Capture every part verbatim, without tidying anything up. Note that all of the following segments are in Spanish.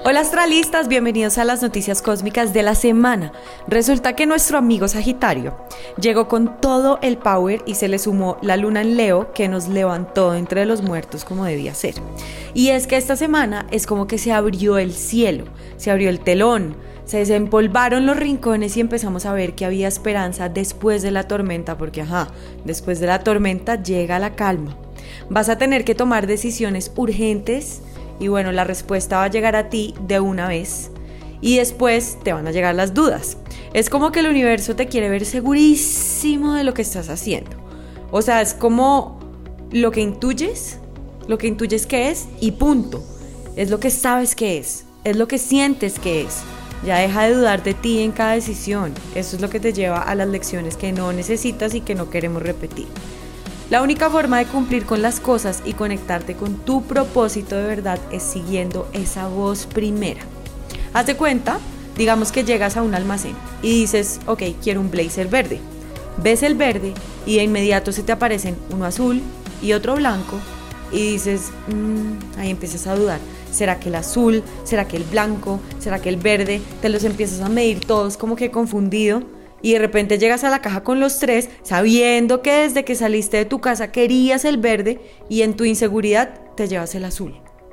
Hola astralistas, bienvenidos a las noticias cósmicas de la semana. Resulta que nuestro amigo Sagitario llegó con todo el power y se le sumó la luna en Leo, que nos levantó entre los muertos como debía ser. Y es que esta semana es como que se abrió el cielo, se abrió el telón, se desempolvaron los rincones y empezamos a ver que había esperanza después de la tormenta, porque ajá, después de la tormenta llega la calma. Vas a tener que tomar decisiones urgentes. Y bueno, la respuesta va a llegar a ti de una vez y después te van a llegar las dudas. Es como que el universo te quiere ver segurísimo de lo que estás haciendo. O sea, es como lo que intuyes, lo que intuyes que es y punto. Es lo que sabes que es, es lo que sientes que es. Ya deja de dudar de ti en cada decisión. Eso es lo que te lleva a las lecciones que no necesitas y que no queremos repetir. La única forma de cumplir con las cosas y conectarte con tu propósito de verdad es siguiendo esa voz primera. Haz de cuenta, digamos que llegas a un almacén y dices, ok, quiero un blazer verde. Ves el verde y de inmediato se te aparecen uno azul y otro blanco y dices, mmm, ahí empiezas a dudar. ¿Será que el azul? ¿Será que el blanco? ¿Será que el verde? Te los empiezas a medir todos como que confundido. Y de repente llegas a la caja con los tres, sabiendo que desde que saliste de tu casa querías el verde y en tu inseguridad te llevas el azul.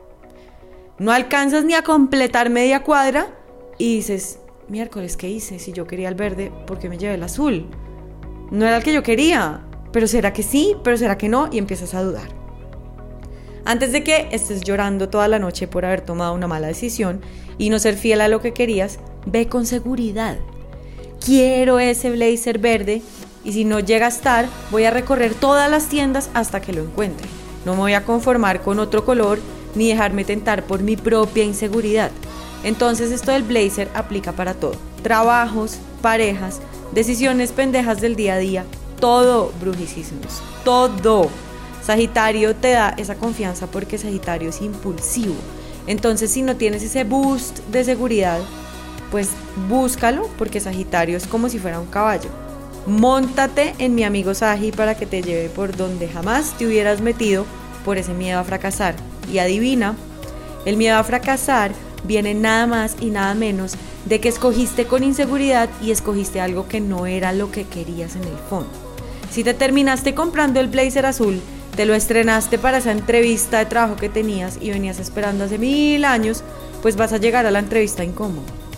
No alcanzas ni a completar media cuadra y dices, miércoles, ¿qué hice? Si yo quería el verde, ¿por qué me llevé el azul? No era el que yo quería, pero ¿será que sí? ¿Pero será que no? Y empiezas a dudar. Antes de que estés llorando toda la noche por haber tomado una mala decisión y no ser fiel a lo que querías, ve con seguridad. Quiero ese blazer verde y si no llega a estar, voy a recorrer todas las tiendas hasta que lo encuentre. No me voy a conformar con otro color ni dejarme tentar por mi propia inseguridad. Entonces esto del blazer aplica para todo. Trabajos, parejas, decisiones pendejas del día a día, todo, brujísimos, todo. Sagitario te da esa confianza porque Sagitario es impulsivo. Entonces si no tienes ese boost de seguridad, pues búscalo porque Sagitario es como si fuera un caballo. Móntate en mi amigo Sagi para que te lleve por donde jamás te hubieras metido por ese miedo a fracasar. Y adivina, el miedo a fracasar viene nada más y nada menos de que escogiste con inseguridad y escogiste algo que no era lo que querías en el fondo. Si te terminaste comprando el blazer azul, te lo estrenaste para esa entrevista de trabajo que tenías y venías esperando hace mil años, pues vas a llegar a la entrevista incómodo.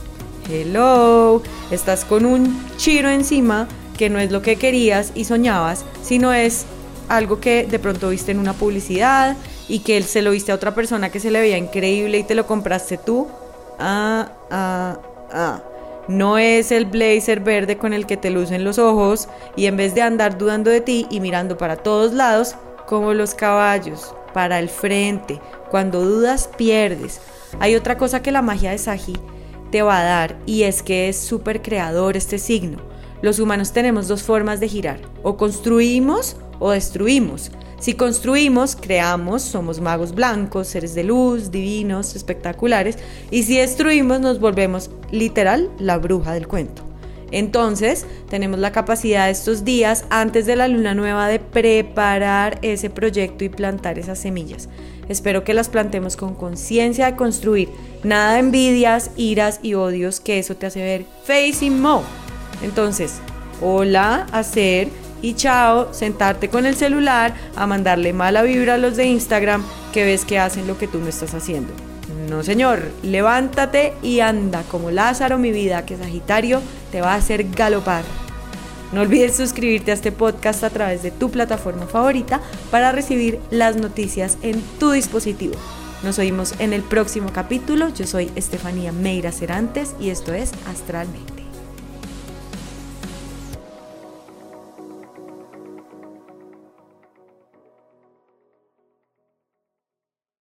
Hello, estás con un chiro encima que no es lo que querías y soñabas, sino es algo que de pronto viste en una publicidad y que se lo viste a otra persona que se le veía increíble y te lo compraste tú. Ah, ah, ah. No es el blazer verde con el que te lucen los ojos y en vez de andar dudando de ti y mirando para todos lados, como los caballos, para el frente. Cuando dudas, pierdes. Hay otra cosa que la magia de Sagi te va a dar y es que es súper creador este signo. Los humanos tenemos dos formas de girar, o construimos o destruimos. Si construimos, creamos, somos magos blancos, seres de luz, divinos, espectaculares, y si destruimos nos volvemos literal la bruja del cuento. Entonces, tenemos la capacidad estos días antes de la luna nueva de preparar ese proyecto y plantar esas semillas. Espero que las plantemos con conciencia de construir, nada de envidias, iras y odios, que eso te hace ver feísimo. Entonces, hola, hacer y chao, sentarte con el celular a mandarle mala vibra a los de Instagram que ves que hacen lo que tú no estás haciendo. No señor, levántate y anda como Lázaro mi vida, que Sagitario te va a hacer galopar. No olvides suscribirte a este podcast a través de tu plataforma favorita para recibir las noticias en tu dispositivo. Nos oímos en el próximo capítulo. Yo soy Estefanía Meira Cerantes y esto es Astralmente.